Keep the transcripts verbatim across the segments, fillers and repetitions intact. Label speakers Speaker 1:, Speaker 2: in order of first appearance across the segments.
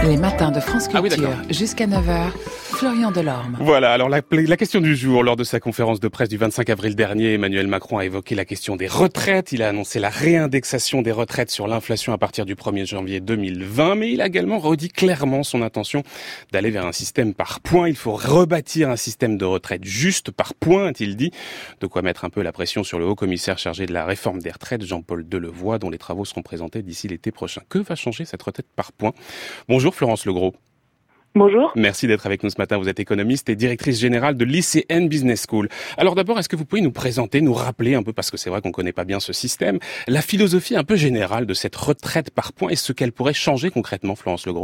Speaker 1: Les matins de France
Speaker 2: Ah oui,
Speaker 1: Culture,
Speaker 2: d'accord.
Speaker 1: jusqu'à neuf heures, Florian Delorme.
Speaker 2: Voilà, alors la, la question du jour, lors de sa conférence de presse du vingt-cinq avril dernier, Emmanuel Macron a évoqué la question des retraites. Il a annoncé la réindexation des retraites sur l'inflation à partir du premier janvier deux mille vingt, mais il a également redit clairement son intention d'aller vers un système par points. Il faut rebâtir un système de retraite juste par points, a-t-il dit. De quoi mettre un peu la pression sur le haut-commissaire chargé de la réforme des retraites, Jean-Paul Delevoye, dont les travaux seront présentés d'ici l'été prochain. Que va changer cette retraite par points ? Bonjour Florence Legros.
Speaker 3: Bonjour.
Speaker 2: Merci d'être avec nous ce matin. Vous êtes économiste et directrice générale de l'I C N Business School. Alors d'abord, est-ce que vous pouvez nous présenter, nous rappeler un peu, parce que c'est vrai qu'on ne connaît pas bien ce système, la philosophie un peu générale de cette retraite par points et ce qu'elle pourrait changer concrètement, Florence Legros ?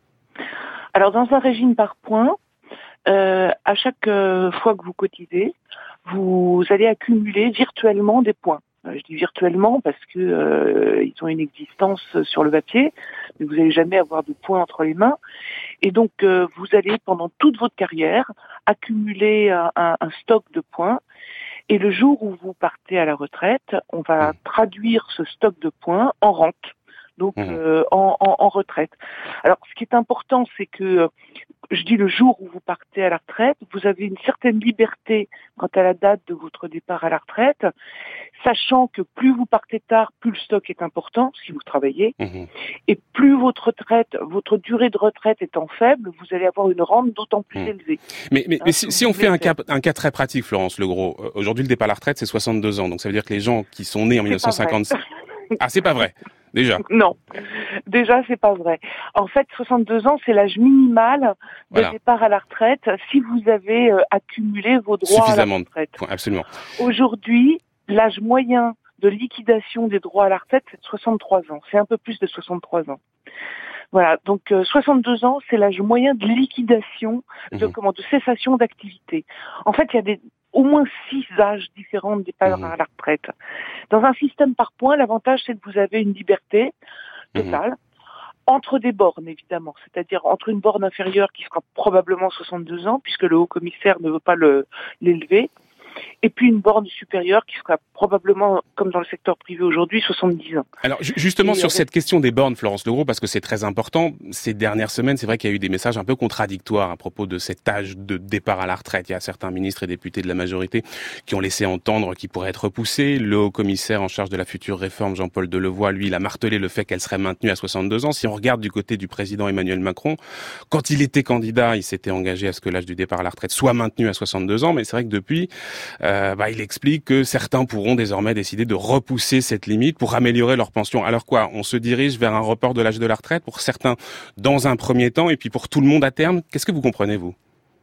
Speaker 3: Alors dans un régime par points, euh, à chaque euh, fois que vous cotisez, vous allez accumuler virtuellement des points. Je dis virtuellement parce que euh, ils ont une existence sur le papier, mais vous n'allez jamais avoir de points entre les mains. Et donc, euh, vous allez, pendant toute votre carrière, accumuler un, un, un stock de points. Et le jour où vous partez à la retraite, on va mmh. traduire ce stock de points en rente, donc mmh. euh, en, en, en retraite. Alors, ce qui est important, c'est que, je dis le jour où vous partez à la retraite, vous avez une certaine liberté quant à la date de votre départ à la retraite, sachant que plus vous partez tard, plus le stock est important, si vous travaillez, mmh. et plus votre retraite, votre durée de retraite étant faible, vous allez avoir une rente d'autant plus mmh. élevée.
Speaker 2: Mais, mais, hein, mais si, si on fait un cas, un cas très pratique, Florence Legros, euh, aujourd'hui le départ à la retraite c'est soixante-deux ans, donc ça veut dire que les gens qui sont nés en dix-neuf cent cinquante... Ah, c'est pas vrai. Déjà.
Speaker 3: Non, déjà c'est pas vrai. En fait, soixante-deux ans, c'est l'âge minimal de voilà. départ à la retraite si vous avez euh, accumulé vos droits à la retraite.
Speaker 2: De... Absolument.
Speaker 3: Aujourd'hui, l'âge moyen de liquidation des droits à la retraite, c'est de soixante-trois ans. C'est un peu plus de soixante-trois ans. Voilà, donc euh, soixante-deux ans, c'est l'âge moyen de liquidation, de mmh. comment, de cessation d'activité. En fait, il y a des au moins six âges différents de départ mmh. à la retraite. Dans un système par points, l'avantage, c'est que vous avez une liberté totale, mmh. entre des bornes, évidemment. C'est-à-dire entre une borne inférieure qui sera probablement soixante-deux ans, puisque le haut-commissaire ne veut pas le, l'élever, et puis une borne supérieure qui sera probablement, comme dans le secteur privé aujourd'hui, soixante-dix ans.
Speaker 2: Alors justement et sur avec... cette question des bornes, Florence Legros, parce que c'est très important, ces dernières semaines, c'est vrai qu'il y a eu des messages un peu contradictoires à propos de cet âge de départ à la retraite. Il y a certains ministres et députés de la majorité qui ont laissé entendre qu'il pourrait être repoussé. Le haut-commissaire en charge de la future réforme, Jean-Paul Delevoye, lui, il a martelé le fait qu'elle serait maintenue à soixante-deux ans. Si on regarde du côté du président Emmanuel Macron, quand il était candidat, il s'était engagé à ce que l'âge du départ à la retraite soit maintenu à soixante-deux ans, mais c'est vrai que depuis... Euh, bah, il explique que certains pourront désormais décider de repousser cette limite pour améliorer leur pension. Alors quoi, on se dirige vers un report de l'âge de la retraite pour certains dans un premier temps et puis pour tout le monde à terme. Qu'est-ce que vous comprenez, vous ?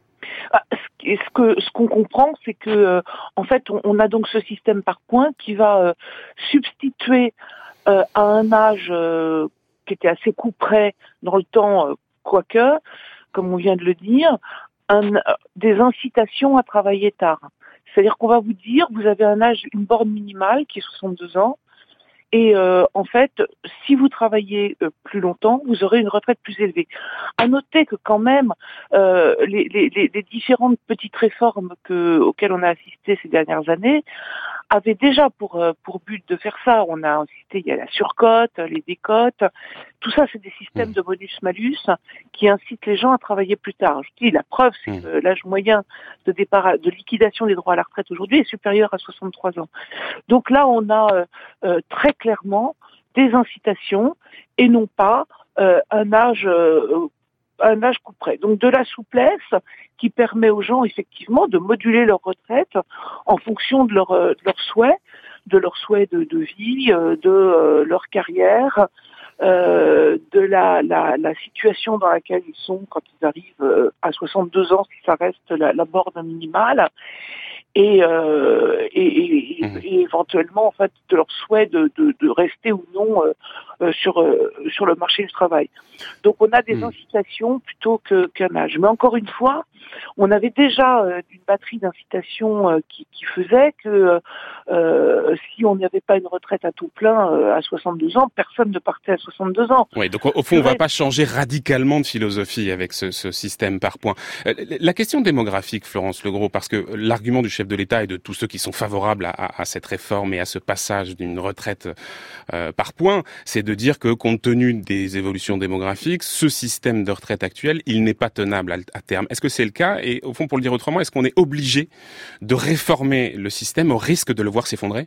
Speaker 3: Ce que ce qu'on comprend, c'est que euh, en fait, on, on a donc ce système par points qui va euh, substituer euh, à un âge euh, qui était assez couperet dans le temps, euh, quoique, comme on vient de le dire, un, euh, des incitations à travailler tard. C'est-à-dire qu'on va vous dire, vous avez un âge, une borne minimale qui est soixante-deux ans, et euh, en fait, si vous travaillez euh, plus longtemps, vous aurez une retraite plus élevée. À noter que quand même, euh, les, les, les différentes petites réformes que, auxquelles on a assisté ces dernières années avaient déjà pour pour but de faire ça. On a assisté, il y a la surcote, les décotes, tout ça, c'est des systèmes de bonus-malus qui incitent les gens à travailler plus tard. Je dis, la preuve, c'est que l'âge moyen de départ, de liquidation des droits à la retraite aujourd'hui est supérieur à soixante-trois ans. Donc là, on a euh, euh, très clairement des incitations et non pas euh, un âge euh, un âge couperet. Donc de la souplesse qui permet aux gens effectivement de moduler leur retraite en fonction de leur de leurs souhaits, de leurs souhaits de, de vie, de euh, leur carrière, euh, de la, la la situation dans laquelle ils sont quand ils arrivent à soixante-deux ans, si ça reste la, la borne minimale. Et, euh, et, et, mmh. et éventuellement en fait de leur souhait de, de, de rester ou non euh, euh, sur euh, sur le marché du travail. Donc on a des mmh. incitations plutôt que qu'un âge. Mais encore une fois, on avait déjà euh, une batterie d'incitations euh, qui, qui faisait que euh, si on n'avait pas une retraite à taux plein euh, à soixante-deux ans, personne ne partait à soixante-deux ans.
Speaker 2: Oui, donc au fond, on ne va pas changer radicalement de philosophie avec ce, ce système par points. Euh, la question démographique, Florence Legros, parce que l'argument du chef de l'État et de tous ceux qui sont favorables à, à, à cette réforme et à ce passage d'une retraite euh, par points, c'est de dire que compte tenu des évolutions démographiques, ce système de retraite actuel, il n'est pas tenable à, à terme. Est-ce que c'est le cas? Et au fond, pour le dire autrement, est-ce qu'on est obligé de réformer le système au risque de le voir s'effondrer?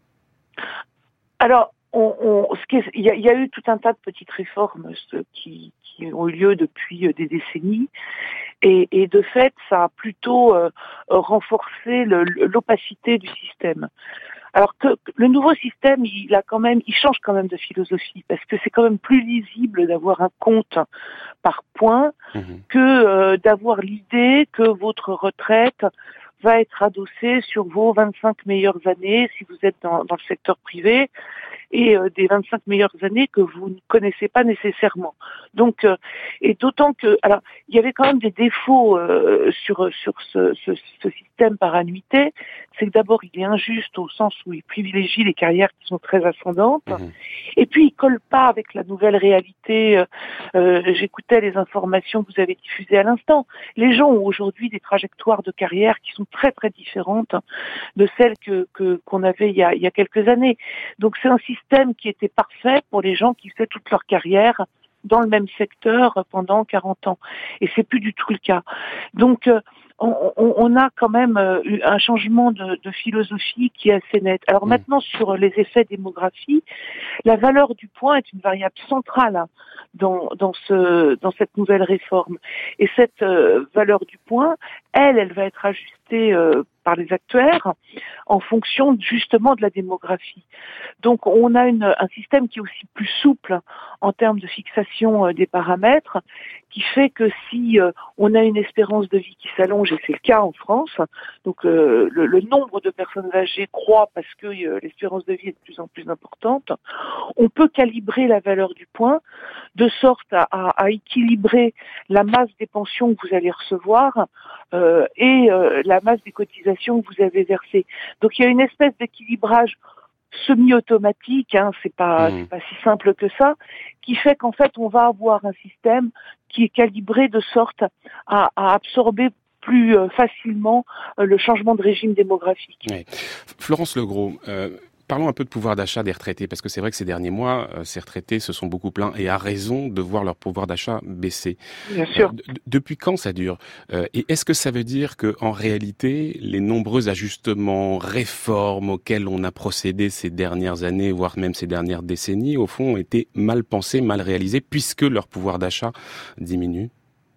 Speaker 3: Alors, on, on, ce qui est, il, y a, il y a eu tout un tas de petites réformes qui, qui ont eu lieu depuis des décennies. Et, et de fait, ça a plutôt euh, renforcé le, l'opacité du système. Alors que le nouveau système, il a quand même, il change quand même de philosophie parce que c'est quand même plus lisible d'avoir un compte par points mmh. que euh, d'avoir l'idée que votre retraite va être adossée sur vos vingt-cinq meilleures années si vous êtes dans, dans le secteur privé et euh, des vingt-cinq meilleures années que vous ne connaissez pas nécessairement. Donc, euh, et d'autant que, alors, il y avait quand même des défauts euh, sur sur ce, ce, ce système par annuité. C'est que d'abord, il est injuste au sens où il privilégie les carrières qui sont très ascendantes. Mmh. Et puis, il colle pas avec la nouvelle réalité. Euh, j'écoutais les informations que vous avez diffusées à l'instant. Les gens ont aujourd'hui des trajectoires de carrière qui sont très très différentes de celles que, que qu'on avait il y a, il y a quelques années. Donc, c'est un système qui était parfait pour les gens qui faisaient toute leur carrière dans le même secteur pendant quarante ans. Et c'est plus du tout le cas. Donc, euh, on, on a quand même eu un changement de, de philosophie qui est assez net. Alors mmh. maintenant, sur les effets démographiques, la valeur du point est une variable centrale dans, dans, ce, dans cette nouvelle réforme. Et cette euh, valeur du point, elle, elle va être ajustée euh, par les actuaires en fonction justement de la démographie. Donc on a une, un système qui est aussi plus souple en termes de fixation euh, des paramètres, qui fait que si euh, on a une espérance de vie qui s'allonge, et c'est le cas en France, donc euh, le, le nombre de personnes âgées croît parce que euh, l'espérance de vie est de plus en plus importante, on peut calibrer la valeur du point de sorte à, à, à équilibrer la masse des pensions que vous allez recevoir euh, et euh, la masse des cotisations que vous avez versées. Donc il y a une espèce d'équilibrage semi-automatique, hein, c'est pas, mmh. c'est pas si simple que ça, qui fait qu'en fait on va avoir un système qui est calibré de sorte à, à absorber plus euh, facilement euh, le changement de régime démographique.
Speaker 2: Oui. Florence Legros, euh, parlons un peu de pouvoir d'achat des retraités, parce que c'est vrai que ces derniers mois, euh, ces retraités se sont beaucoup plaints, et à raison, de voir leur pouvoir d'achat baisser.
Speaker 3: Bien sûr.
Speaker 2: Euh, d- depuis quand ça dure euh, Et est-ce que ça veut dire que, en réalité, les nombreux ajustements, réformes auxquels on a procédé ces dernières années, voire même ces dernières décennies, au fond, ont été mal pensés, mal réalisés, puisque leur pouvoir d'achat diminue?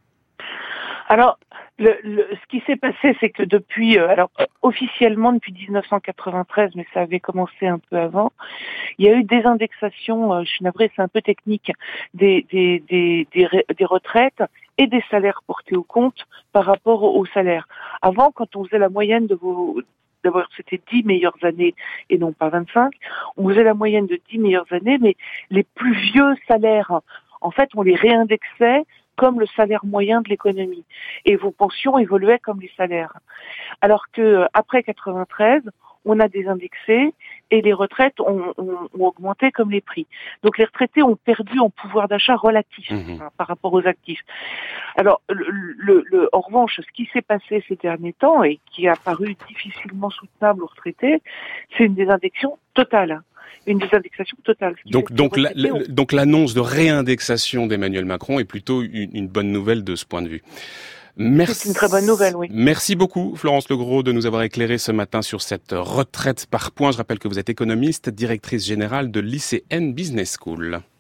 Speaker 3: Alors, le, le, ce qui s'est passé, c'est que depuis, euh, alors officiellement depuis dix-neuf cent quatre-vingt-treize, mais ça avait commencé un peu avant, il y a eu des indexations, euh, je suis navrée, c'est un peu technique, des, des, des, des, des retraites et des salaires portés au compte par rapport aux salaires. Avant, quand on faisait la moyenne de vos... D'abord, c'était dix meilleures années et non pas vingt-cinq. On faisait la moyenne de dix meilleures années, mais les plus vieux salaires, en fait, on les réindexait comme le salaire moyen de l'économie. Et vos pensions évoluaient comme les salaires. Alors que après quatre-vingt-treize, on a désindexé et les retraites ont, ont, ont augmenté comme les prix. Donc les retraités ont perdu en pouvoir d'achat relatif mmh. hein, par rapport aux actifs. Alors, le, le, le, en revanche, ce qui s'est passé ces derniers temps et qui a paru difficilement soutenable aux retraités, c'est une désindexation totale. Une désindexation totale.
Speaker 2: Donc, donc, la, la, on... donc l'annonce de réindexation d'Emmanuel Macron est plutôt une, une bonne nouvelle de ce point de vue. Merci.
Speaker 3: C'est une très bonne nouvelle, oui.
Speaker 2: Merci beaucoup, Florence Legros, de nous avoir éclairé ce matin sur cette retraite par points. Je rappelle que vous êtes économiste, directrice générale de l'I C N Business School.